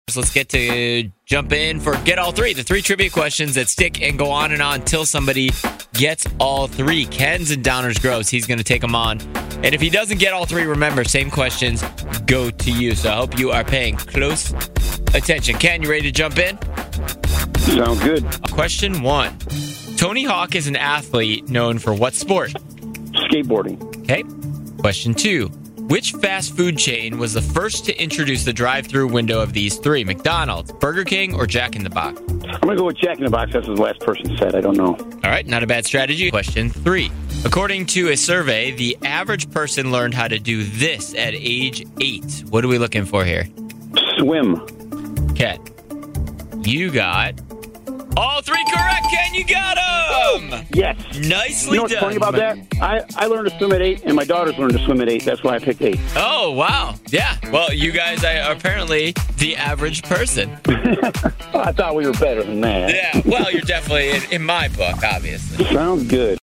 Let's get to jump in for Get All Three. The three trivia questions that stick and go on and on till somebody gets all three. Ken's in Downers Groves. He's going to take them on. And if he doesn't get all three, remember, same questions go to you. So I hope you are paying close attention. Ken, you ready to jump in? Sounds good. Question 1. Tony Hawk is an athlete known for what sport? Skateboarding. Okay. Question 2. Which fast food chain was the first to introduce the drive-through window of these three? McDonald's, Burger King, or Jack in the Box? I'm going to go with Jack in the Box. That's what the last person said. I don't know. All right, not a bad strategy. Question 3. According to a survey, the average person learned how to do this at age 8. What are we looking for here? Swim. Ken, you got all three correct, Ken. You got them. Yes. Nicely You know what's done. funny about that? I learned to swim at 8, and my daughters learned to swim at 8. That's why I picked 8. Oh, wow. Yeah. Well, you guys are apparently the average person. I thought we were better than that. Yeah. Well, you're definitely in my book, obviously. Sounds good.